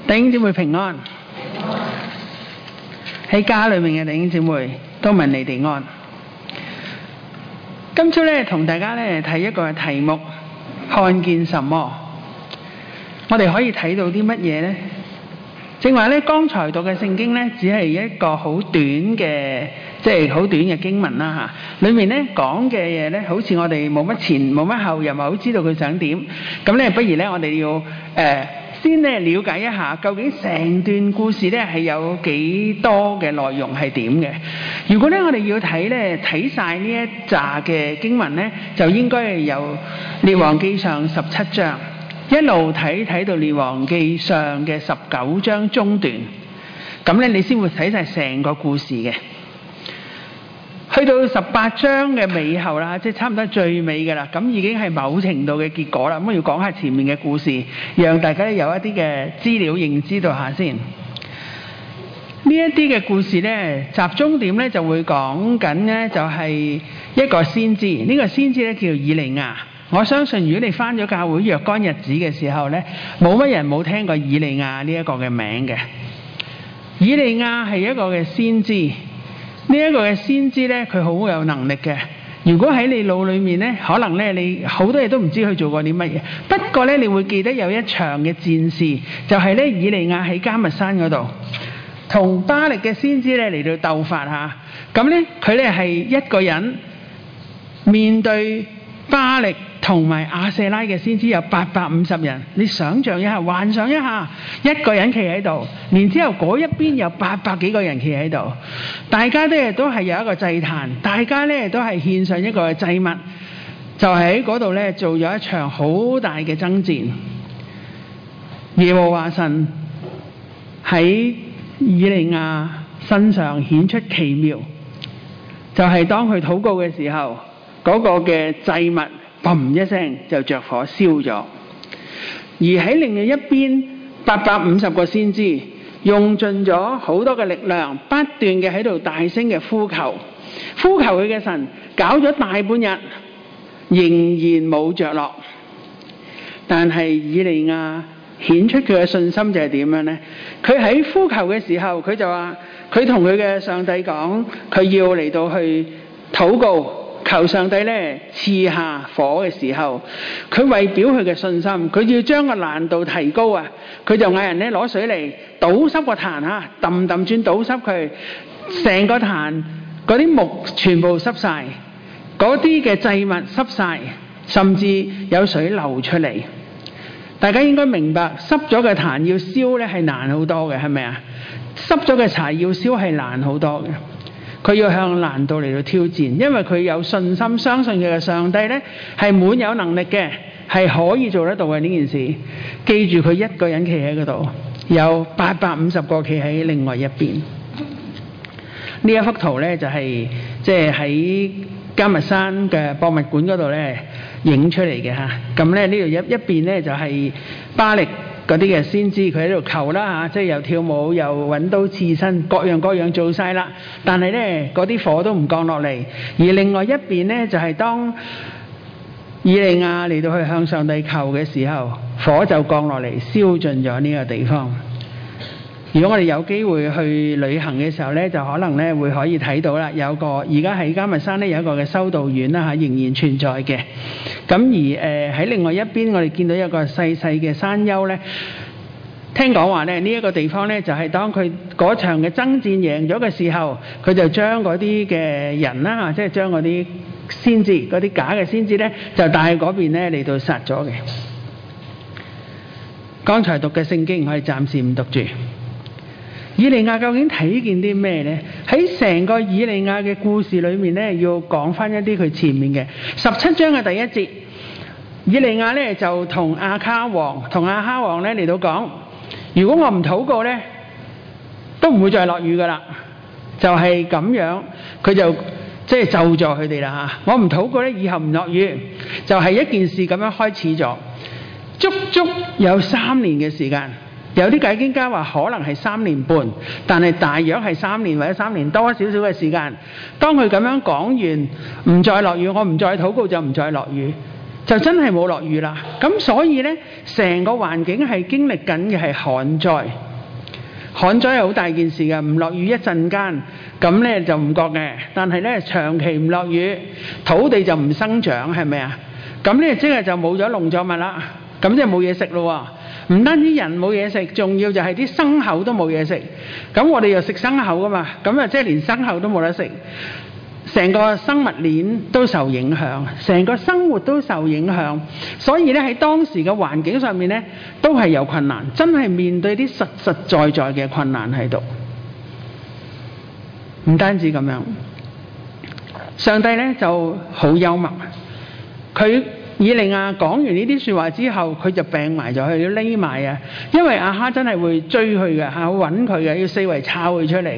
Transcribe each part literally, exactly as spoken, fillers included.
弟兄姊妹平安，喺家裏面嘅弟兄姊妹都問你哋安。今朝咧同大家咧睇一個題目，看見什麼？我哋可以睇到啲乜嘢呢？正話咧，剛才讀嘅聖經咧，只係一個好短嘅，即係好短嘅經文啦嚇。裡面咧講嘅嘢咧，好似我哋冇乜前冇乜後，又唔係好知道佢想點。咁咧，不如咧我哋要誒。呃先咧了解一下，究竟成段故事咧係有幾多嘅內容係點嘅？如果咧我哋要睇咧睇晒呢一紮嘅經文咧，就應該係由列王記上十七章一路睇睇到列王記上嘅十九章中段，咁咧你先會睇晒成個故事嘅。去到十八章嘅尾後啦，即係差唔多最尾嘅啦，咁已經係某程度嘅結果啦。咁我要講下前面嘅故事，讓大家有一啲嘅資料認知道下先。呢一啲嘅故事呢，集中點呢就會講緊呢，就係一個先知。呢、這個先知呢叫以利亞。我相信如果你返咗教會若干日子嘅時候呢，冇乜人冇聽過以利亞呢一個嘅名嘅。以利亞係一個嘅先知。呢一個嘅先知咧，佢好有能力嘅。如果喺你腦裏面咧，可能咧你好多嘢都唔知佢做過啲乜嘢。不過咧，你會記得有一場嘅戰事，就係咧以利亞喺迦密山嗰度，同巴力嘅先知咧嚟到鬥法嚇。咁咧佢咧係一個人面對巴力同埋亞舍拉嘅先知有八百五十人，你想象一下，幻想一下，一個人企喺度，然之後嗰一邊有八百幾個人企喺度，大家咧都係有一個祭壇，大家咧都係獻上一個祭物，就喺嗰度咧做咗一場好大嘅爭戰。耶和華神喺以利亞身上顯出奇妙，就係、是、當佢禱告嘅時候，嗰、那個嘅祭物砰一聲就着火燒咗。而喺另外一邊，八百五十個先知用盡咗好多嘅力量，不斷嘅喺度大聲嘅呼求，呼求佢嘅神，搞咗大半日，仍然冇着落。但係以利亞顯出佢嘅信心就係點樣呢？佢喺呼求嘅時候，佢就話佢同佢嘅上帝講，佢要嚟到去禱告，求上帝咧賜下火嘅時候，佢為表佢嘅信心，佢要將個難度提高啊！佢就嗌人咧攞水嚟倒濕個壇嚇，揼揼轉倒濕佢，成個壇嗰啲木全部濕晒，嗰啲嘅祭物濕晒，甚至有水流出嚟。大家應該明白，濕咗嘅壇要燒咧係難好多嘅，係咪啊？濕咗嘅柴要燒係難好多嘅。佢要向難度嚟到挑戰，因為佢有信心，相信佢嘅上帝呢係滿有能力嘅，係可以做得到嘅呢件事。記住佢一個人企喺嗰度，有八百五十個企喺另外一邊。呢一幅圖呢，就係即係喺迦密山嘅博物館嗰度呢影出嚟嘅嚇。咁咧呢度一一邊呢，就係巴力嗰啲嘅先知，佢喺度求啦嚇，即係又跳舞又揾刀刺身，各樣各樣做晒啦。但係咧嗰啲火都唔降落嚟。而另外一邊咧就係、是、當以利亞嚟到去向上帝求嘅時候，火就降落嚟燒盡咗呢個地方。如果我哋有機會去旅行嘅時候咧，就可能咧會可以睇到啦，有個而家喺迦密山咧有一個嘅修道院啦嚇，仍然存在嘅。咁而誒喺、呃、另外一邊，我哋見到有一個細細嘅山丘咧，聽講話咧呢一、這個地方咧就係、是、當佢嗰場嘅爭戰贏咗嘅時候，佢就將嗰啲嘅人啦，即係將嗰啲先知、嗰啲假嘅先知咧，就帶去嗰邊咧嚟到殺咗嘅。剛才讀嘅聖經，我哋暫時唔讀住。以利亞究竟睇見啲咩呢？喺成個以利亞嘅故事裏面呢，要講翻一啲佢前面嘅十七章嘅第一節。以利亞呢就同亞哈王同亞哈王呢嚟到講，如果我唔禱告呢，都唔會再落雨噶啦。就係、是、咁樣，佢就即係咒詛佢哋啦嚇。我唔禱告呢，以後唔落雨，就係、是、一件事咁樣開始咗，足足有三年嘅時間。有啲解經家話可能係三年半，但係大約係三年或者三年多少少嘅時間。當佢咁樣講完，唔再落雨，我唔再禱告就唔再落雨。 就真係冇落雨啦。咁所以呢，成個環境係經歷緊嘅係旱災。旱災係好大件事嘅，唔落雨一陣間，咁呢就唔覺嘅。但係呢，長期唔落雨，土地就唔生長，係咪啊？咁呢即係就冇咗農作物啦，咁即係冇嘢食咯。唔單止人冇嘢食，仲要就係啲牲口都冇嘢食。咁我哋又食牲口噶嘛，咁啊即係連牲口都冇得食。成個生物鏈都受影響，成個生活都受影響，所以咧喺當時嘅環境上面咧都係有困難，真係面對啲實實在在嘅困難喺度。唔單止咁樣，上帝咧就好幽默，佢以利亞講完呢啲説話之後，佢就病埋咗，佢要匿埋啊，因為亞哈真係會追佢嘅，嚇揾佢嘅，要四圍抄佢出嚟。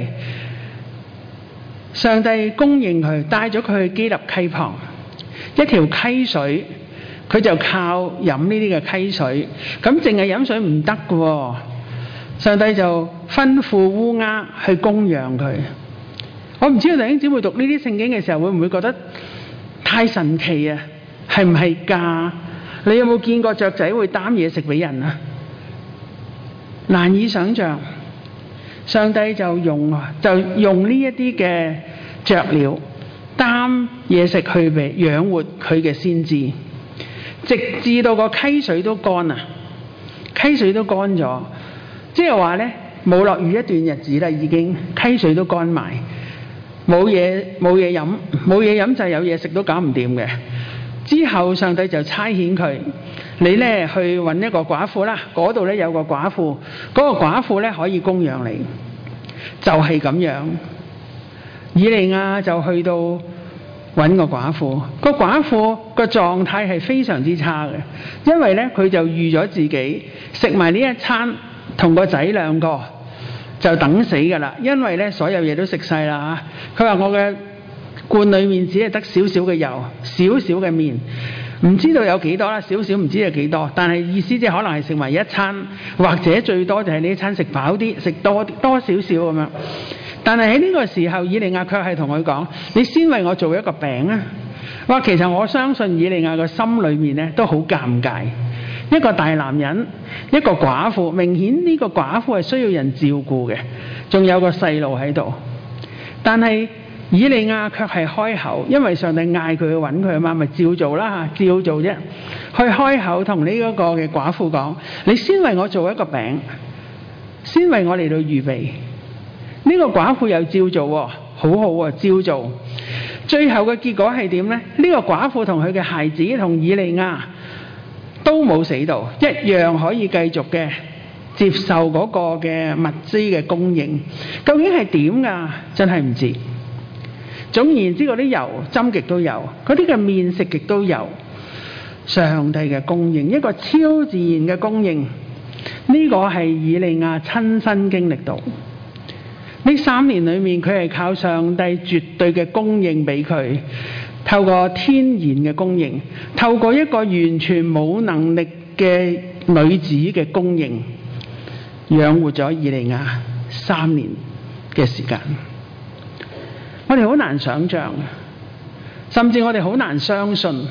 上帝供應佢，帶咗佢去基立溪旁，一條溪水，佢就靠飲呢啲嘅溪水。咁淨係飲水唔得嘅喎，上帝就吩咐烏鴉去供養佢。我唔知道弟兄姊妹讀呢啲聖經嘅時候，會唔會覺得太神奇啊？係唔係㗎？你有冇見過雀仔會擔嘢食俾人啊？難以想像。上帝就用就用呢一啲嘅雀鳥擔嘢食去俾養活佢嘅先知，直至到個溪水都乾啊！溪水都乾咗，即係話咧冇落雨一段日子啦，已經溪水都乾埋，冇嘢冇嘢飲，冇嘢飲就係有嘢食都搞唔掂嘅。之後上帝就差遣佢，你咧去揾一個寡婦啦，嗰度咧有個寡婦，嗰個寡婦咧可以供養你，就係咁樣。以利亞就去到揾個寡婦，個寡婦個狀態係非常之差嘅，因為咧佢就預咗自己食埋呢一餐，同個仔兩個就等死㗎啦，因為咧所有嘢都食晒啦嚇。佢話我嘅罐裏面只係得少少嘅油，少少嘅麵，唔知道有幾多啦，少少唔知有幾多，但係意思即係可能係食埋一餐，或者最多就係呢一餐食飽啲，食多多少少咁樣。但係喺呢個時候，以利亞卻係同佢講：你先為我做一個餅啊！哇，其實我相信以利亞個心裏面咧都好尷尬，一個大男人，一個寡婦，明顯呢個寡婦係需要人照顧嘅，仲有個細路喺度，但係以利亞卻係開口，因為上帝嗌佢去揾佢啊嘛，咪照做啦嚇，照做啫。去開口同呢一個嘅寡婦講：你先為我做一個餅，先為我嚟到預備。呢、這個寡婦又照做喎，好好啊，照做。最後嘅結果係點呢？呢、這個寡婦同佢嘅孩子同以利亞都冇死到，一樣可以繼續嘅接受嗰個嘅物資嘅供應。究竟係點㗎？真係唔知。總言之，嗰啲油斟極都有，嗰啲嘅麵食極都有。上帝嘅供應，一個超自然嘅供應，呢、這個係以利亞親身經歷到。呢三年裏面，佢係靠上帝絕對嘅供應俾佢，透過天然嘅供應，透過一個完全冇能力嘅女子嘅供應，養活咗以利亞三年嘅時間。我哋好難想像，甚至我哋好難相信，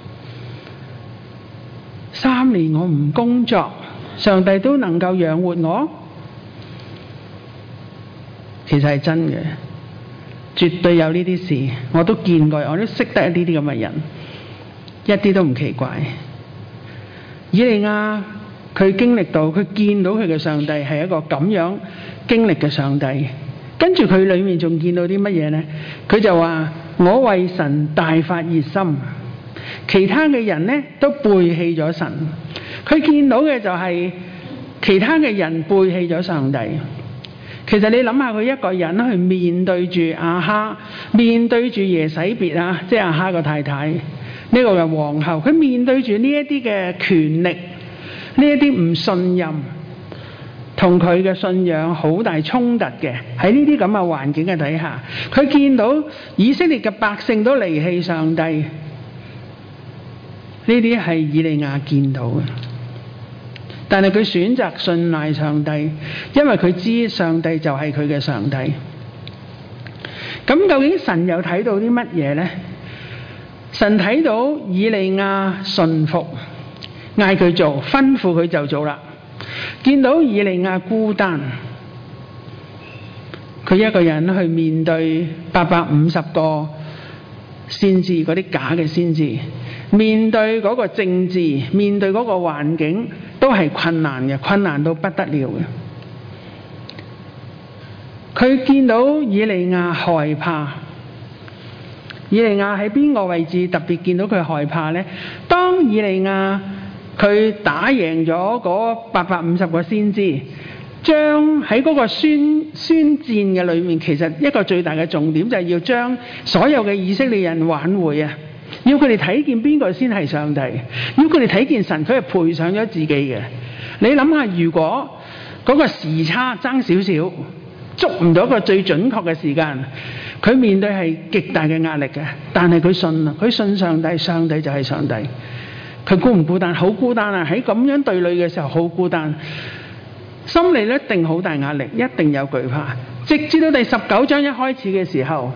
三年我唔工作，上帝都能夠養活我。其實係真嘅，絕對有呢啲事，我都見過，我都識得一啲啲咁嘅人，一啲都唔奇怪。以利亞佢經歷到，佢見到佢嘅上帝係一個咁樣經歷嘅上帝，跟住佢裏面仲見到啲乜嘢呢？佢就話：我為神大發熱心，其他嘅人呢都背棄咗神。佢見到嘅就係其他嘅人背棄咗上帝。其實你諗下，佢一個人去面對住亞哈，面對住耶洗別啊，即係亞哈個太太，呢個嘅皇后，佢面對住呢一啲嘅權力，呢一啲唔信任，同佢嘅信仰好大衝突嘅。喺呢啲咁嘅環境嘅底下，佢見到以色列嘅百姓都離棄上帝，呢啲係以利亞見到嘅。但係佢選擇信賴上帝，因為佢知上帝就係佢嘅上帝。咁究竟神又睇到啲乜嘢呢？ 神睇到以利亞順服，嗌佢做，吩咐佢就做啦。見到以利亞孤單，佢一個人去面對八百五十個先知，嗰啲假嘅先知，面對嗰個政治，面對嗰個環境，都係困難嘅，困難到不得了嘅。佢見到以利亞害怕，以利亞喺邊個位置特別見到佢害怕呢？當以利亞佢打贏咗嗰八百五十個先知，將喺嗰個宣宣戰嘅裏面，其實一個最大嘅重點就係要將所有嘅以色列人挽回啊！要佢哋睇見邊個先係上帝，要佢哋睇見神，佢係賠上咗自己嘅。你諗下，如果嗰個時差爭少少，捉唔到一個最準確嘅時間，佢面對係極大嘅壓力嘅。但係佢信啊，佢信上帝，上帝就係上帝。佢孤唔孤單？好孤單啊！喺咁樣對壘嘅時候，好孤單，心理一定好大壓力，一定有懼怕。直至到第十九章一開始嘅時候，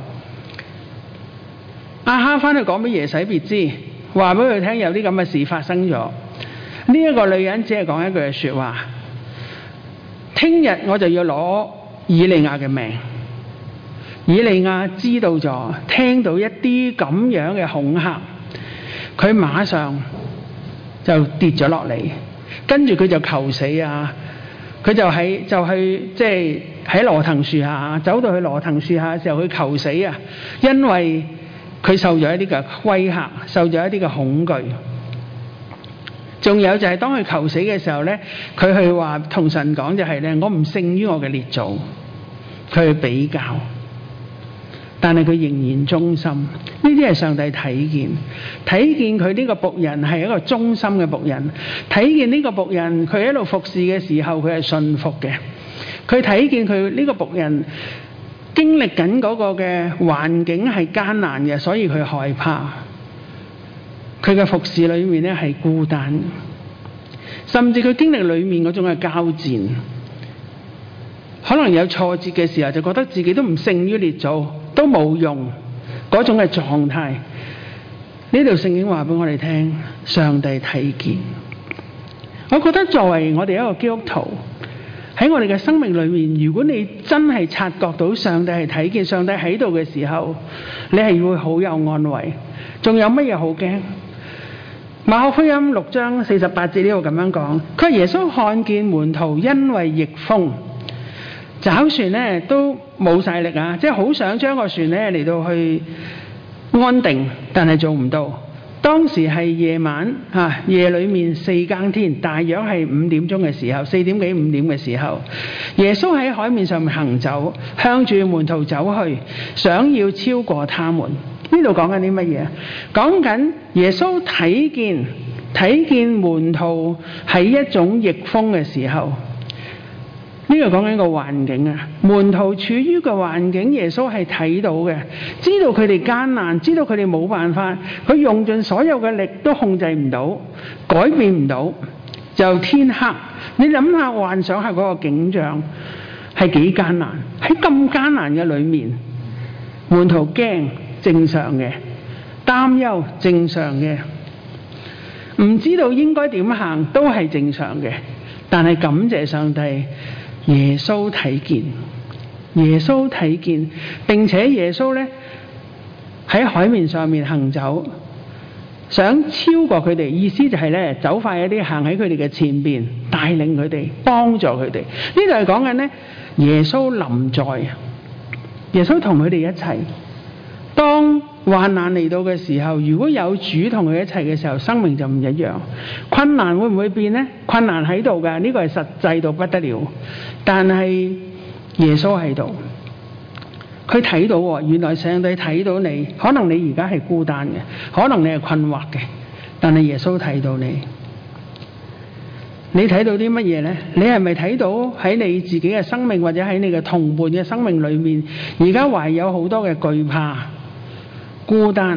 亞哈翻去講俾耶洗別知，話俾佢聽有啲咁嘅事發生咗。呢、這、一個女人只係講一句說話：聽日我就要攞以利亞嘅命。以利亞知道咗，聽到一啲咁樣嘅恐嚇，佢馬上就跌咗落嚟，跟住佢就求死啊！佢就喺就去即係喺羅藤樹下，走到去羅藤樹下嘅時候，佢求死啊！因為佢受咗一啲嘅威嚇，受咗一啲嘅恐懼。仲有就係當佢求死嘅時候咧，佢去話同神講就係咧：我唔勝於我嘅列祖。佢去比較，但係佢仍然忠心。呢啲係上帝睇見，睇見佢呢個僕人係一個忠心嘅僕人，睇見呢個僕人佢喺度服侍嘅時候，佢係信服嘅。佢睇見佢呢個僕人經歷緊嗰個嘅環境係艱難嘅，所以佢害怕。佢嘅服侍裏面咧係孤單，甚至佢經歷裏面嗰種嘅交戰，可能有挫折嘅時候就覺得自己都唔勝於列祖，都冇用嗰種嘅狀態。呢度聖經話俾我哋聽，上帝睇見。我覺得作為我哋一個基督徒，喺我哋嘅生命裏面，如果你真係察覺到上帝係睇見，上帝喺度嘅時候，你係會好有安慰。仲有乜嘢好驚？馬可福音六章四十八節呢度咁樣講，佢話耶穌看見門徒因為逆風，找船咧都冇晒力啊，即係好想將個船咧嚟到去安定，但係做唔到。當時係夜晚啊，夜裏面四更天，大約係五點鐘嘅時候，四點幾五點嘅時候，耶穌喺海面上面行走，向住門徒走去，想要超過他們。呢度講緊啲乜嘢？講緊耶穌睇見睇見門徒喺一種逆風嘅時候，呢個講緊個環境啊。門徒處於個環境，耶穌係睇到嘅，知道佢哋艱難，知道佢哋冇辦法，佢用盡所有嘅力都控制唔到，改變唔到，就天黑。你諗下，幻想下嗰個景象係幾艱難？喺咁艱難嘅裏面，門徒驚，正常嘅；擔憂，正常嘅；唔知道應該點行，都係正常嘅。但係感謝上帝，耶穌睇見，耶穌睇見，並且耶穌咧喺海面上面行走，想超過佢哋，意思就係咧走快一啲，行喺佢哋嘅前邊，帶領佢哋，幫助佢哋。呢度係講緊咧耶穌臨在，耶穌同佢哋一齊。當患難嚟到嘅時候，如果有主同佢一齊嘅時候，生命就唔一樣。困難會唔會變呢？困難喺度㗎，呢個係實際到不得了。但係耶穌喺度，佢睇到喎，原來上帝睇到你。可能你而家係孤單嘅，可能你係困惑嘅，但係耶穌睇到你。你睇到啲乜嘢呢？你係咪睇到喺你自己嘅生命，或者喺你嘅同伴嘅生命裏面，而家懷有好多嘅懼怕、孤單，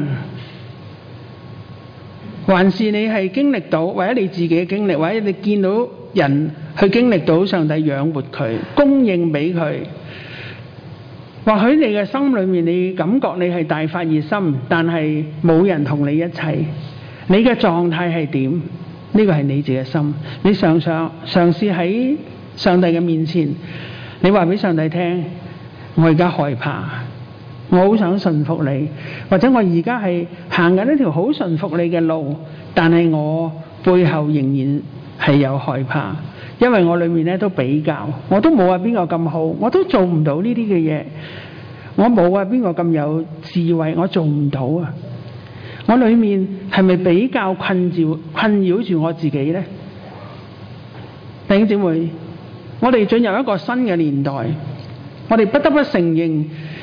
還是你係經歷到，或者你自己嘅經歷，或者你見到人去經歷到上帝養活佢、供應俾佢， 或許你嘅心裏面你感覺你係大發熱心，但係冇人同你一齊，你嘅狀態係點？呢個係你自己嘅心。你嘗嘗嘗試喺上帝嘅面前，你話俾上帝聽，我而家害怕，我好想順服你，或者我而家係行緊一條好順服你嘅路，但係我背後仍然係有害怕，因為我裏面咧都比較，我都冇話邊個咁好，我都做唔到呢啲嘅嘢，我冇話邊個咁有智慧，我做唔到啊！我裏面係咪比較困擾困擾住我自己呢？弟兄姊妹，我哋進入一個新嘅年代，我哋不得不承認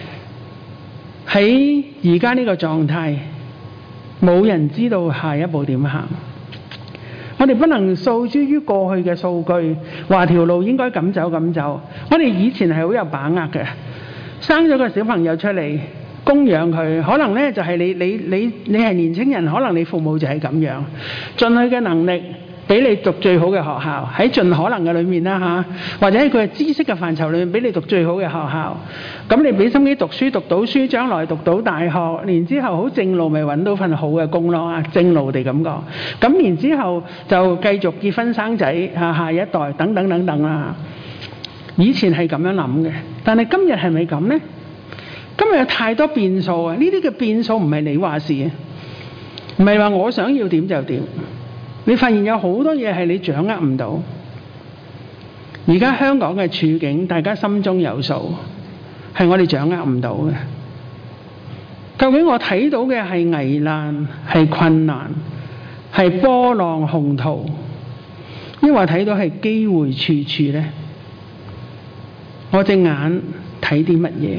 喺而家呢個狀態，冇人知道下一步點行。我哋不能訴諸於過去嘅數據，話條路應該咁走咁走。我哋以前係好有把握嘅，生咗個小朋友出嚟，供養佢，可能呢就係你你你你係年青人，可能你父母就係咁樣，盡佢嘅能力俾你讀最好嘅學校，喺盡可能嘅裏面啦嚇，或者喺佢嘅知識嘅範疇裏面俾你讀最好嘅學校。咁你俾心機讀書，讀到書，將來讀到大學，然之後好正路咪揾到份好嘅工咯啊！正路地咁講。咁然之後就繼續結婚生仔嚇，下一代等等等等啦。以前係咁樣諗嘅，但係今日係咪咁呢？今日有太多變數啊！呢啲嘅變數唔係你話事，唔係話我想要點就點。你發現有好多嘢係你掌握唔到。而家香港嘅處境，大家心中有數，係我哋掌握唔到嘅。究竟我睇到嘅係危難、係困難、係波浪洪濤，抑或睇到係機會處處呢？我隻眼睇啲乜嘢？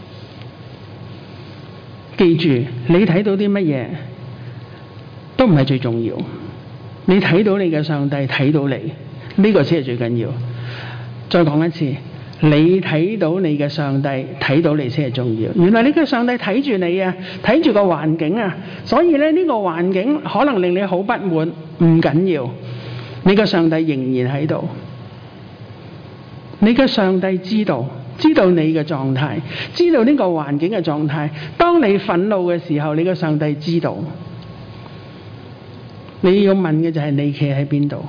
記住，你睇到啲乜嘢都唔係最重要。你睇到你嘅上帝睇到你，呢個先係最緊要。再講一次，你睇到你嘅上帝睇到你先係重要。原來你嘅上帝睇住你啊，睇住個環境啊，所以咧呢個環境可能令你好不滿，唔緊要，你嘅上帝仍然喺度。你嘅上帝知道。知道你嘅狀態，知道呢個環境嘅狀態。當你憤怒嘅時候，你嘅上帝知道。你要問嘅就係你企喺邊度？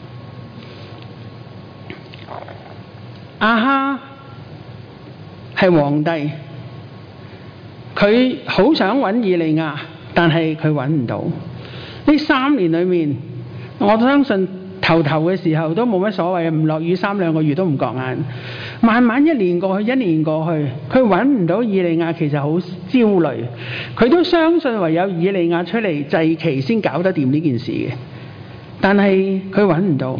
亞哈係皇帝，佢好想揾以利亞，但係佢揾唔到。呢三年裏面，我相信頭頭嘅時候都冇乜所謂，唔落雨三兩個月都唔覺眼。慢慢一年過去，一年過去，佢揾唔到以利亞，其實好焦慮。佢都相信唯有以利亞出嚟祭旗先搞得掂呢件事嘅，但係佢揾唔到。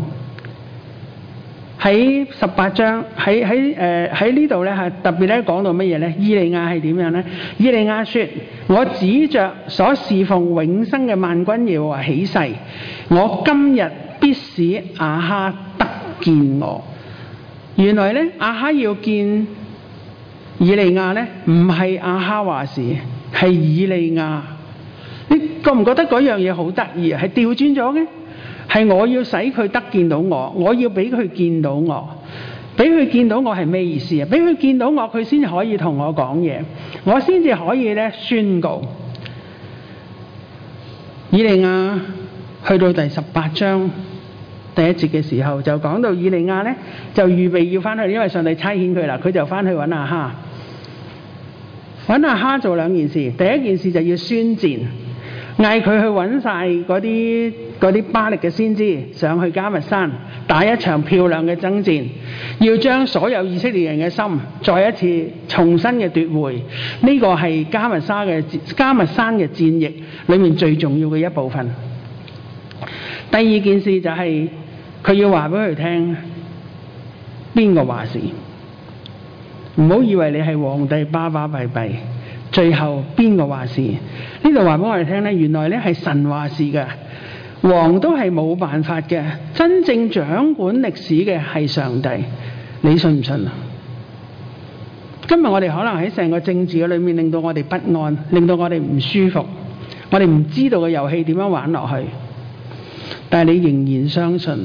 喺十八章，喺喺誒喺呢度咧，係特別咧講到乜嘢咧？以利亞係點樣咧？以利亞說：我指着所侍奉永生嘅萬軍耶和華起誓，我今日必使亞哈得見我。原來咧，亞哈要見以利亞咧，唔係亞哈話事，係以利亞。你覺唔覺得嗰樣嘢好得意啊？係調轉咗嘅，係我要使佢得見到我，我要俾佢見到我，俾佢見到我係咩意思啊？俾佢見到我，佢先至可以同我講嘢，我先至可以咧宣告。以利亞去到第十八章第一節嘅時候，就講到以利亞咧就預備要翻去，因為上帝差遣佢啦，佢就翻去揾亞哈。揾亞哈做兩件事，第一件事就要宣戰，嗌佢去揾晒嗰啲嗰啲巴力嘅先知上去迦密山打一場漂亮嘅爭戰，要將所有以色列人嘅心再一次重新嘅奪回。呢個係迦密山嘅迦密山嘅戰役裏面最重要嘅一部分。第二件事就係、是、佢要話俾佢聽邊個話事。唔好以為你係皇帝巴巴閉閉，最後邊個話事？呢度話俾我哋聽咧，原來咧係神話事嘅，王都係冇辦法嘅，真正掌管歷史嘅係上帝。你信唔信啊？今日我哋可能喺成個政治嘅裏面令到我哋不安，令到我哋唔舒服，我哋唔知道個遊戲點樣玩落去，但係你仍然相信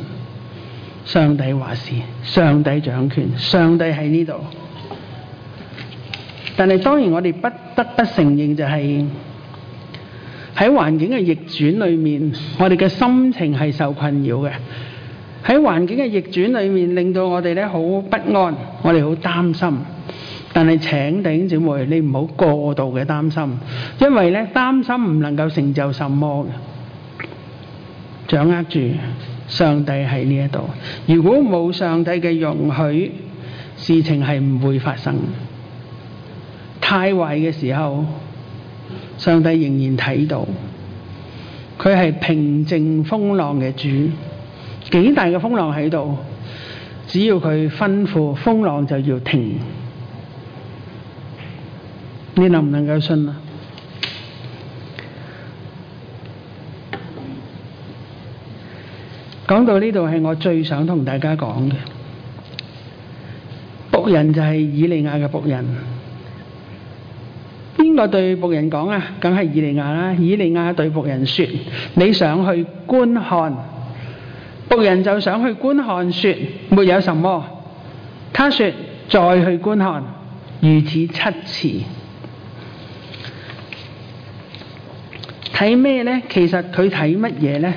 上帝話事，上帝掌權，上帝喺呢度。 但係當然我哋不得不承認就係喺環境嘅逆轉裏面，我哋嘅心情係受困擾嘅。喺環境嘅逆轉裏面，令到我哋咧好不安，我哋好擔心。但係請弟兄姊妹，你唔好過度嘅擔心，因為咧擔心唔能夠成就什麼嘅。掌握住上帝喺呢一度，如果冇上帝嘅容許，事情係唔會發生。太壞嘅時候，上帝仍然睇到，佢係平靜風浪嘅主。幾大嘅風浪喺度，只要佢吩咐，風浪就要停。你能唔能夠信啊？講到呢度係我最想同大家講嘅，僕人就係以利亞嘅僕人。邊個對僕人講啊？梗係以利亞啦。以利亞對僕人說：你上去觀看。僕人就上去觀看，說：沒有什麼。他說：再去觀看，如此七次。睇咩呢？其實佢睇乜嘢呢？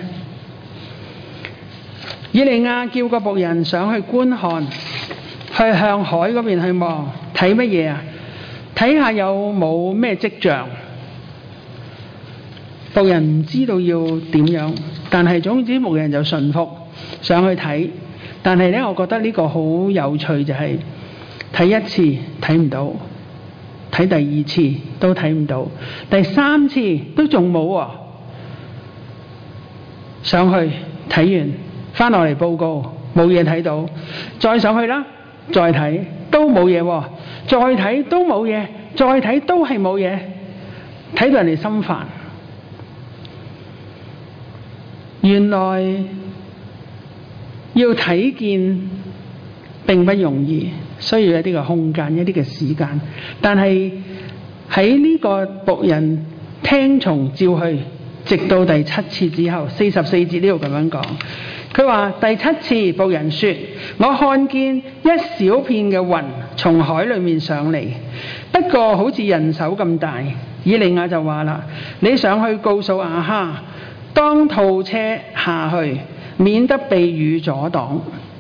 以利亞叫個僕人上去觀看，去向海嗰邊去望，睇乜嘢啊？睇下有冇咩跡象。僕人唔知道要點樣，但係總之僕人就順服上去睇。但係呢，我覺得呢個好有趣，就係睇一次睇唔到，睇第二次都睇唔到，第三次都仲冇喎。上去睇完，翻落嚟報告冇嘢睇到，再上去啦，再睇都冇嘢喎，再睇都冇嘢，再睇都係冇嘢，睇到人哋心煩。原來要睇見並不容易，需要一啲嘅空間，一啲嘅時間。但係喺呢個僕人聽從照去，直到第七次之後，四十四節呢度咁樣講，佢話第七次僕人說：我看見一小片嘅雲從海裏面上嚟，不過好似人手咁大。以利亞就話啦：你上去告訴亞哈，當套車下去，免得被雨阻擋。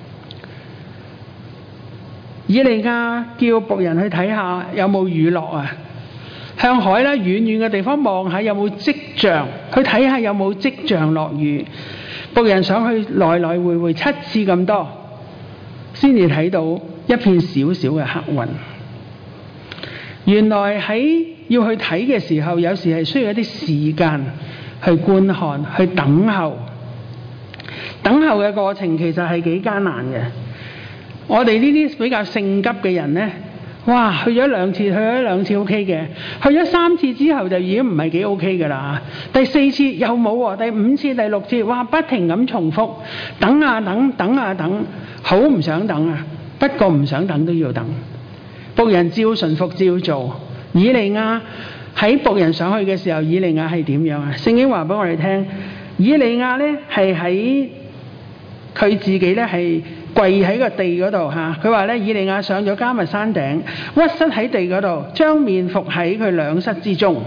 以利亞叫僕人去睇下有冇雨落啊，向海咧遠遠嘅地方望下有冇跡象，去睇下有冇跡象落雨。僕人上去來來回回七次咁多，先至睇到一片小小嘅黑雲。原來喺要去睇嘅時候，有時係需要一啲時間去觀看，去等候。等候嘅過程其實係幾艱難嘅。我哋呢啲比較性急嘅人呢，哇，去咗兩次，去咗兩次 OK 嘅，去咗三次之後就已經唔係幾 OK 㗎啦。第四次又冇喎，第五次、第六次，哇，不停咁重複，等啊等，等啊等，好唔想等啊，不過唔想等都要等。僕人照順服照做。以利亞喺僕人上去嘅時候，以利亞係點樣啊？聖經話俾我哋聽，以利亞呢係喺佢自己呢係跪喺個地嗰度嚇。佢話呢，以利亞上咗迦密山頂，屈膝喺地嗰度，將面伏喺佢兩膝之中，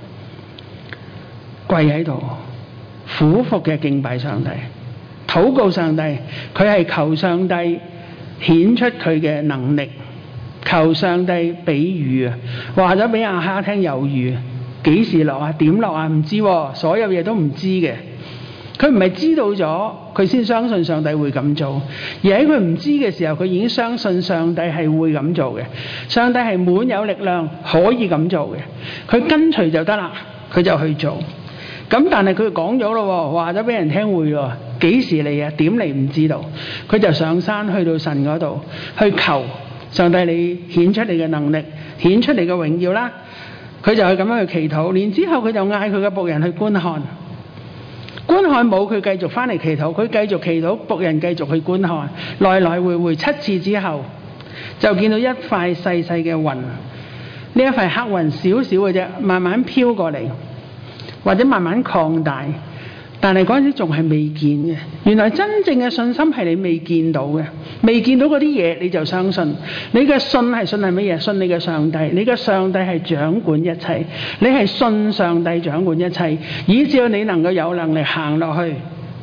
跪喺度，俯伏嘅敬拜上帝，禱告上帝。佢係求上帝顯出佢嘅能力，求上帝俾雨啊！話咗俾亞哈聽有雨，幾時落啊？點落啊？唔知喎，所有嘢都唔知嘅。佢唔係知道咗佢先相信上帝會咁做，而喺佢唔知嘅時候，佢已經相信上帝係會咁做嘅。上帝係滿有力量可以咁做嘅，佢跟隨就得啦，佢就去做。咁但係佢講咗咯，話咗俾人聽會喎，幾時嚟啊？點嚟唔知道。佢就上山去到神嗰度去求上帝，你顯出你嘅能力，顯出你嘅榮耀啦。佢就係咁樣去祈禱，然之後佢就嗌佢嘅僕人去觀看。觀看冇，佢繼續翻嚟祈禱，佢繼續祈禱，僕人繼續去觀看，來來回回七次之後，就見到一塊細細嘅雲，呢一塊黑雲少少嘅啫，慢慢飄過嚟，或者慢慢擴大， 但係嗰陣時仲係未見嘅。原來真正嘅信心係你未見到嘅，未見到嗰啲嘢你就相信。你嘅信係信係乜嘢？信你嘅上帝，你嘅上帝係掌管一切，你係信上帝掌管一切，以至你能夠有能力行落去。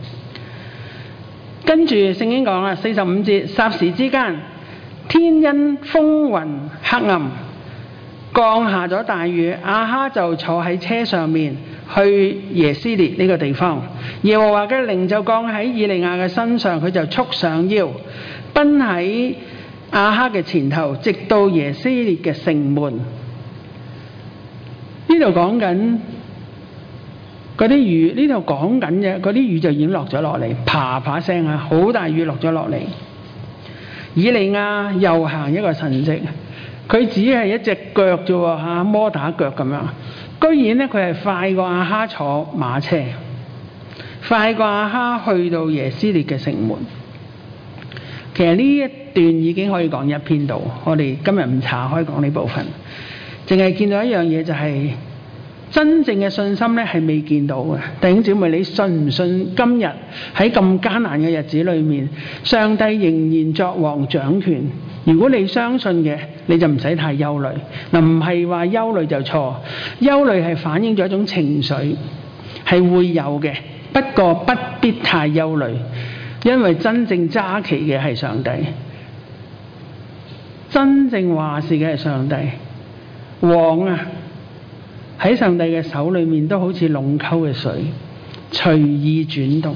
跟住聖經講啦，四十五節，霎時之間，天因風雲黑暗，降下咗大雨，亞哈就坐喺車上面去耶斯列呢個地方。耶和華嘅靈就降喺以利亞嘅身上，佢就束上腰，奔喺亞哈嘅前頭，直到耶斯列嘅城門。呢度講緊嗰啲雨，呢度講緊嘅嗰啲雨就已經落咗落嚟，啪啪聲啊，好大雨落咗落嚟。以利亞又行一個神蹟，佢只係一隻腳啫喎嚇，摩打腳咁樣，居然咧佢係快過亞哈坐馬車，快過亞哈去到耶斯列嘅城門。其實呢一段已經可以講一篇道，我哋今日唔查開講呢部分，淨係見到一樣嘢就係、是。真正嘅信心咧係未見到嘅。弟兄姊妹，你信唔信今日喺咁艱難嘅日子裏面，上帝仍然作王掌權？如果你相信嘅，你就唔使太憂慮。嗱，唔係話憂慮就錯，憂慮係反映咗一種情緒，係會有嘅，不過不必太憂慮，因為真正揸旗嘅係上帝，真正話事嘅係上帝。王啊，喺上帝嘅手裏面都好似龍溝嘅水，隨意轉動。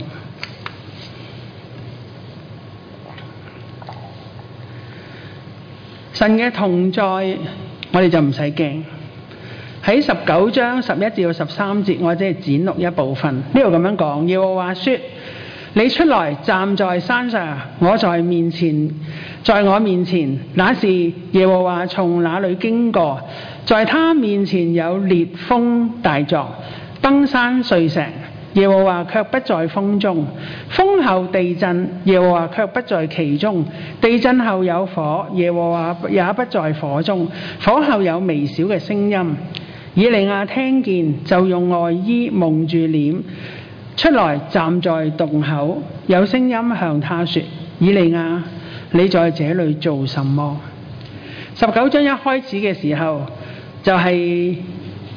神嘅同在，我哋就唔使驚。喺十九章十一至到十三節，我只係剪錄一部分。呢度咁樣講，耶和華說：你出來站在山上，我在面前，在我面前，那時耶和華從那裏經過，在他面前有烈風大作，崩山碎石，耶和華卻不在風中。風後地震，耶和華卻不在其中。地震後有火，耶和華也不在火中。火後有微小嘅聲音。以利亞聽見，就用外衣蒙住臉，出來站在洞口，有聲音向他說：以利亞，你在這裏做什麼？十九章一開始嘅時候，就係、是、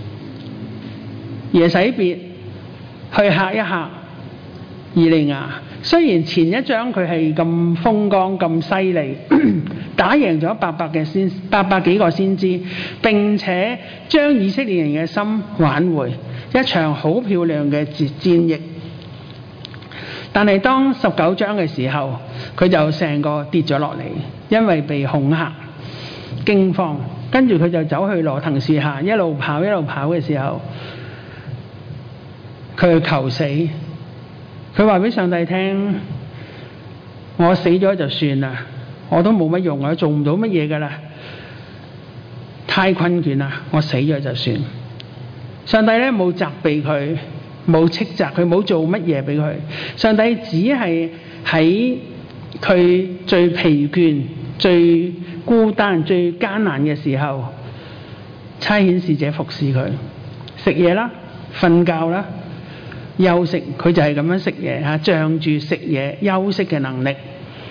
耶洗別去嚇一嚇以利亞。雖然前一章佢係咁風光咁犀利，打贏咗八百嘅先八百幾個先知，並且將以色列人嘅心挽回，一場好漂亮嘅戰役。但係當十九章嘅時候，佢就成個跌咗落嚟，因為被恐嚇驚慌，跟住佢就走去羅騰樹下，一路跑一路跑嘅時候，佢去求死。佢話俾上帝聽：我死咗就算啦，我都冇乜用，我做唔到乜嘢噶啦，太困倦啦，我死咗就算。上帝咧冇責備佢，冇斥責佢，冇做乜嘢俾佢。上帝只係喺佢最疲倦、最孤單、最艱難嘅時候，差遣使者服侍佢，食嘢啦，瞓覺啦，休息。佢就係咁樣食嘢嚇，仗住食嘢休息嘅能力。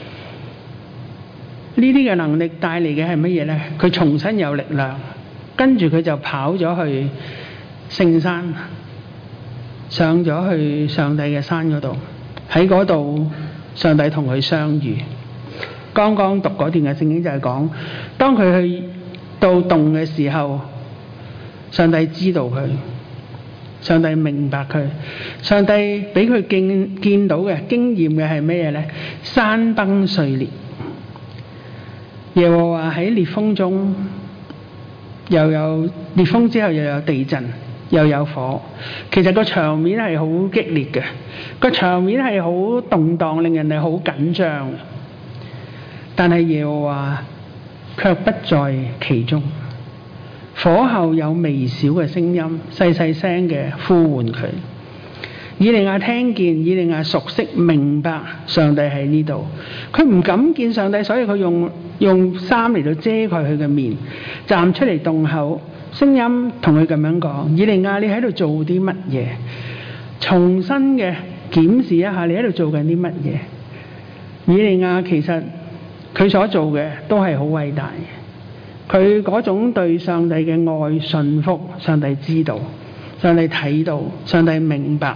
呢啲嘅能力帶嚟嘅係乜嘢呢？佢重新有力量，跟住佢就跑咗去聖山，上咗去上帝嘅山嗰度。喺嗰度，上帝同佢相遇。剛剛讀嗰段嘅聖經就係講，當佢去到洞嘅時候，上帝知道佢，上帝明白佢，上帝俾佢見見到嘅經驗嘅係咩嘢呢？山崩碎裂。耶和華喺烈風中，又有烈風之後又有地震，又有火。其實個場面係好激烈嘅，個場面係好動盪，令人哋好緊張。但係耶和華卻不在其中。火後有微小嘅聲音，細細聲嘅呼喚佢。以利亞聽見，以利亞熟悉明白上帝喺呢度。佢唔敢見上帝，所以佢用用衫嚟到遮蓋佢嘅面，站出嚟洞口，聲音同佢咁樣講：以利亞，你喺度做啲乜嘢？ 重新嘅檢視一下你喺度做緊啲乜嘢。以利亞其實佢所做嘅都係好偉大嘅，佢嗰種對上帝嘅愛信服，上帝知道，上帝睇到，上帝明白。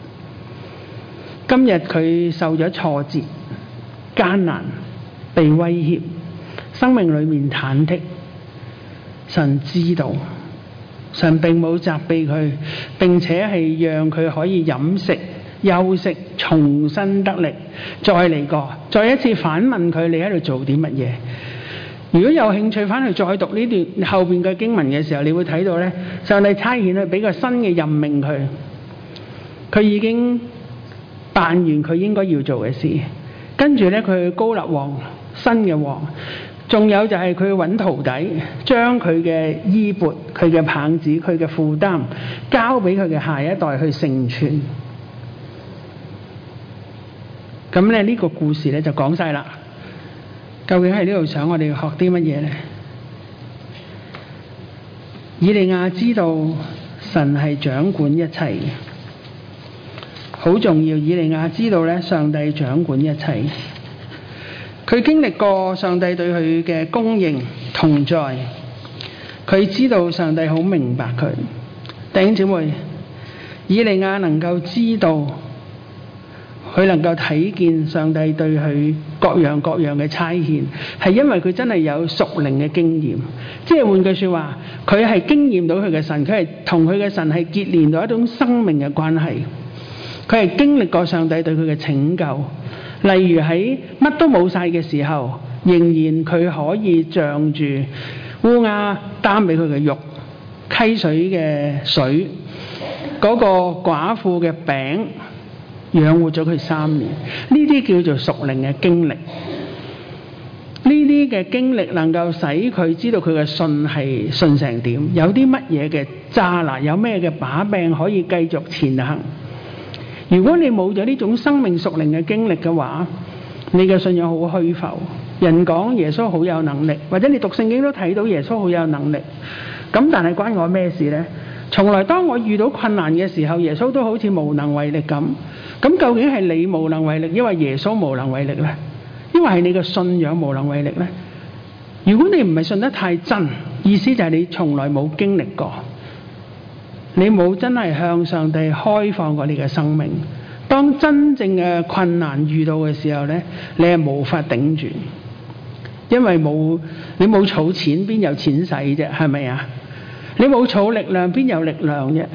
今日佢受咗挫折、艱難、被威脅，生命裏面忐忑，神知道，神並冇責備佢，並且係讓佢可以飲食、休息、重新得力，再嚟過，再一次反問佢：你喺度做啲乜嘢？如果有興趣翻去再讀呢段後邊嘅經文嘅時候，你會睇到呢，上帝差遣佢俾個新嘅任命佢，佢已經辦完佢應該要做嘅事，跟住呢，佢膏立王，新嘅王。仲有就係佢揾徒弟，將佢嘅衣缽、佢嘅棒子、佢嘅負擔交俾佢嘅下一代去承傳。咁咧呢個故事咧就講晒啦。究竟喺呢度想我哋學啲乜嘢呢？以利亞知道神係掌管一切嘅，好重要。以利亞知道咧，上帝掌管一切。佢經歷過上帝對佢嘅供應同在，佢知道上帝好明白佢。弟兄姊妹，以利亞能夠知道，佢能夠睇見上帝對佢各樣各樣嘅差遣，係因為佢真係有屬靈嘅經驗。即係換句說話，佢係經驗到佢嘅神，佢係同佢嘅神係結連到一種生命嘅關係。佢係經歷過上帝對佢嘅拯救。例如喺乜都冇晒嘅時候，仍然佢可以仗住烏鴉擔俾佢嘅肉、溪水嘅水、嗰個寡婦嘅餅，養活咗佢三年。呢啲叫做屬靈嘅經歷。呢啲嘅經歷能夠使佢知道佢嘅信係信成點，有啲乜嘢嘅揸拿，有咩嘅把柄可以繼續前行。如果你冇咗呢種生命屬靈嘅經歷嘅話，你嘅信仰好虛浮。人講耶穌好有能力，或者你讀聖經都睇到耶穌好有能力，咁但係關我咩事呢？從來當我遇到困難嘅時候，耶穌都好似無能為力咁。咁究竟係你無能為力，因為耶穌無能為力呢？因為係你嘅信仰無能為力呢？如果你唔係信得太真，意思就係你從來冇經歷過。你冇真係向上帝開放過你嘅生命，當真正嘅困難遇到嘅時候呢，你係無法頂住，因為冇你冇儲錢，邊有錢使啫？係咪啊？你冇儲力量，邊有力量啫？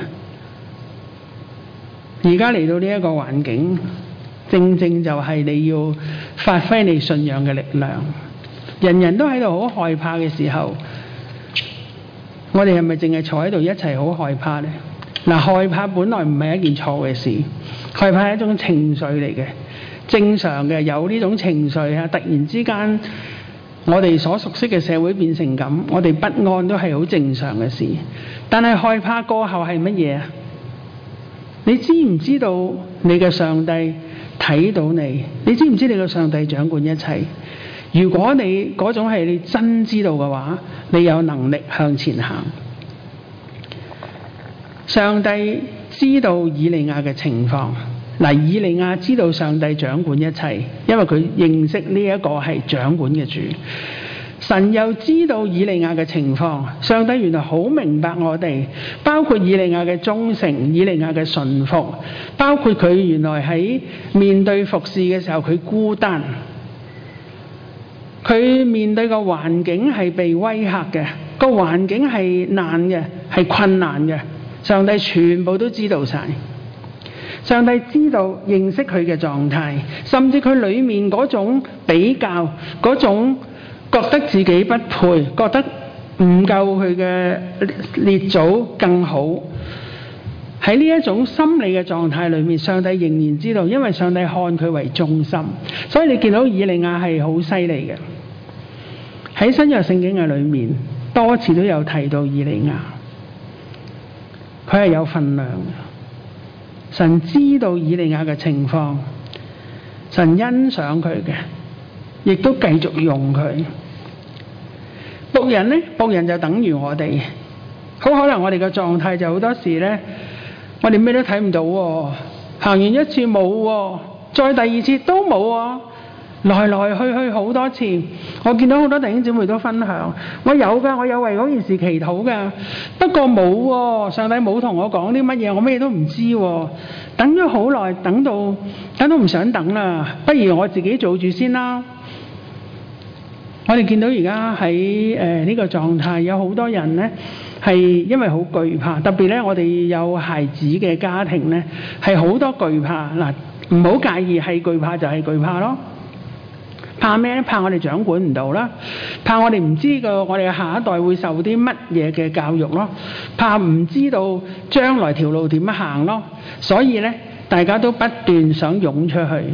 而家嚟到呢一個環境，正正就係你要發揮你信仰嘅力量。人人都喺度好害怕嘅時候，我哋係咪淨係坐喺度一齊好害怕呢？嗱，害怕本來唔係一件錯嘅事，害怕係一種情緒嚟嘅，正常嘅，有呢種情緒啊。突然之間，我哋所熟悉嘅社會變成咁，我哋不安都係好正常嘅事。但係害怕過後係乜嘢啊？你知唔知道你嘅上帝睇到你？你知唔知你嘅上帝掌管一切？如果你嗰種係你真知道嘅話，你有能力向前行。上帝知道以利亞嘅情況，嗱，以利亞知道上帝掌管一切，因為佢認識呢一個係掌管嘅主。神又知道以利亞嘅情況，上帝原來好明白我哋，包括以利亞嘅忠誠、以利亞嘅順服，包括佢原來喺面對服侍嘅時候佢孤單。佢面對個環境係被威嚇嘅，個環境係難嘅，係困難嘅。上帝全部都知道晒，上帝知道認識佢嘅狀態，甚至佢裏面嗰種比較，嗰種覺得自己不配，覺得唔夠佢嘅列祖更好。喺呢一種心理嘅狀態裏面，上帝仍然知道，因為上帝看佢為中心，所以你見到以利亞係好犀利嘅。喺新約聖經嘅裏面，多次都有提到以利亞，佢係有份量嘅。神知道以利亞嘅情況，神欣賞佢嘅，亦都繼續用佢。僕人呢？僕人就等於我哋，好可能我哋嘅狀態就好多時呢， 我哋咩都睇唔到喎，行完一次冇喎，再第二次都冇喎，來來去去好多次。我見到好多弟兄姊妹都分享，我有㗎，我有為嗰件事祈禱㗎，不過冇喎，上帝冇同我講啲乜嘢，我咩都唔知喎。等咗好耐，等到等到唔想等啦，不如我自己做住先啦。我哋見到而家喺誒呢個狀態，有好多人呢係因為好懼怕，特別呢我哋有孩子嘅家庭呢係好多懼怕。嗱，唔好介意係懼怕就係懼怕咯。怕咩咧？怕我哋掌管唔到啦，怕我哋唔知個我哋嘅下一代會受啲乜嘢嘅教育咯，怕唔知道將來條路點樣行咯，所以咧大家都不斷想湧出去。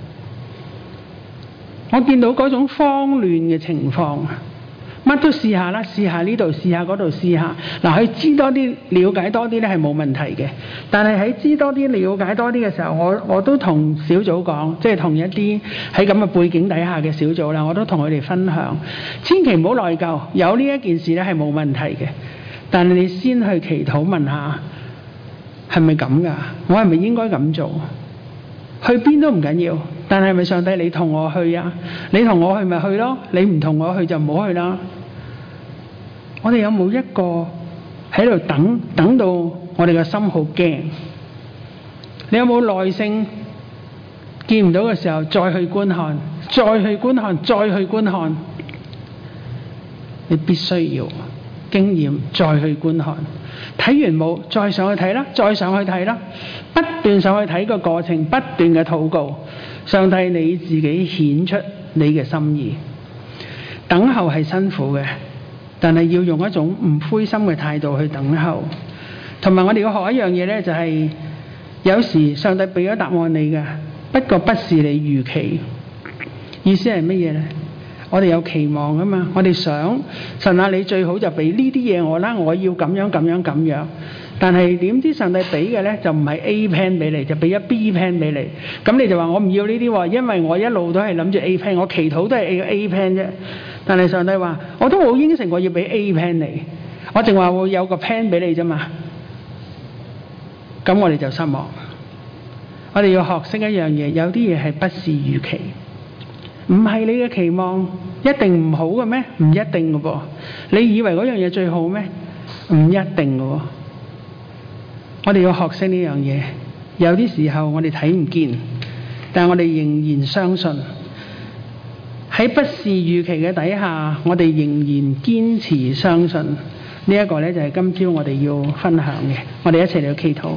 我見到嗰種慌亂嘅情況，乜都試下啦，試下呢度，試下嗰度，試下。嗱，去知多啲、了解多啲咧係冇問題嘅。但係喺知多啲、了解多啲嘅時候，我我都同小組講，即係同一啲喺咁嘅背景底下嘅小組啦，我都同佢哋分享，千祈唔好內疚。有呢一件事咧係冇問題嘅，但係你先去祈禱問下，係咪咁㗎？我係咪應該咁做？去邊都唔緊要，但係咪上帝你同我去啊？你同我去咪去咯，你唔同我去就唔好去啦。我哋有冇一個喺度等等到我哋嘅心好驚？你有冇耐性見唔到嘅時候再去觀看，再去觀看，再去觀看？你必須要經驗再去觀看。睇完冇，再上去睇啦，再上去睇啦，不斷上去睇個過程，不斷嘅禱告，上帝你自己顯出你嘅心意。等候係辛苦嘅，但係要用一種唔灰心嘅態度去等候。同埋我哋要學一樣嘢呢，就係有時上帝俾咗答案你嘅，不過不是你預期。意思係乜嘢呢？我哋有期望啊嘛，我哋想神啊，你最好就俾呢啲嘢我啦，我要咁樣咁樣咁樣。但係點知上帝俾嘅呢，就唔係 A plan 俾你，就俾咗 B plan 俾你。咁你就話我唔要呢啲喎，因為我一路都係諗住 A plan，我祈禱都係 A A plan 啫。但係上帝話我都冇應承過要俾 A plan 你，我淨話會有個 plan 俾你啫嘛。咁我哋就失望。我哋要學識一樣嘢，有啲嘢係不是預期。唔係你嘅期望一定唔好嘅咩？唔一定嘅噃。你以為嗰樣嘢最好咩？唔一定嘅喎。我哋要學識呢樣嘢。有啲時候我哋睇唔見，但係我哋仍然相信。喺不是預期嘅底下，我哋仍然堅持相信。呢一個呢，就係今朝我哋要分享嘅。我哋一齊嚟祈禱。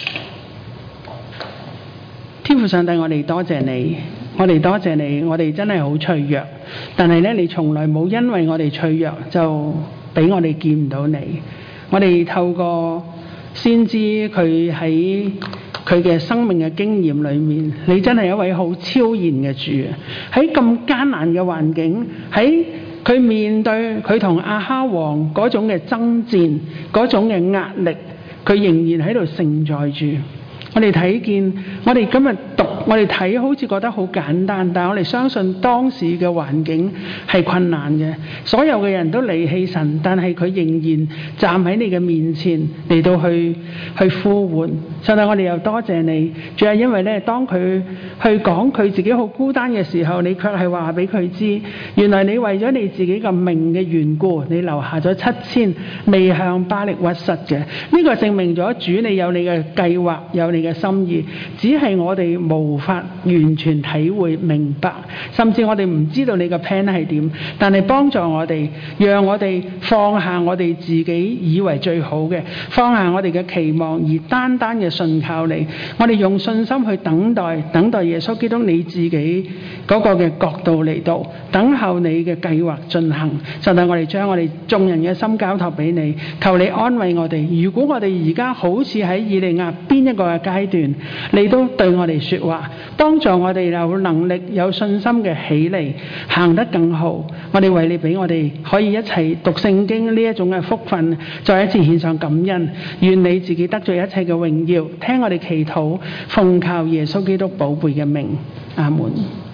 天父上帝，我哋多謝你。我哋多謝你，我哋真係好脆弱，但係咧，你從來冇因為我哋脆弱就俾我哋見唔到你。我哋透過先知佢喺佢嘅生命嘅經驗裏面，你真係一位好超然嘅主。喺咁艱難嘅環境，喺佢面對佢同亞哈王嗰種嘅爭戰，嗰種嘅壓力，佢仍然喺度承載住。我哋睇見，我哋今日讀，我哋睇好似覺得好簡單，但係我哋相信當時嘅環境係困難嘅。所有嘅人都離棄神，但係佢仍然站喺你嘅面前嚟到去去呼喚。上帝，我哋又多謝你，仲係因為咧，當佢去講佢自己好孤單嘅時候，你卻係話俾佢知，原來你為咗你自己嘅名嘅緣故，你留下咗七千未向巴力屈膝嘅。呢、這個證明咗主你有你嘅計劃，有你嘅心意，只係我哋無法完全體會明白，甚至我哋唔知道你嘅 plan 係點，但係幫助我哋，讓我哋放下我哋自己以為最好嘅，放下我哋嘅期望，而單單嘅信靠你。我哋用信心去等待，等待耶穌基督你自己嗰個嘅角度嚟到，等候你嘅計劃進行。上帝，我哋將我哋眾人嘅心交託俾你，求你安慰我哋。如果我哋而家好似喺以利亞邊一個嘅階段，你都對我哋說話，幫助我哋有能力、有信心嘅起嚟，行得更好。我哋為你俾我哋可以一齊讀聖經呢一種嘅福分，再一次獻上感恩。願你自己得著一切嘅榮耀，聽我哋祈禱，奉靠耶穌基督寶貝嘅名，阿門。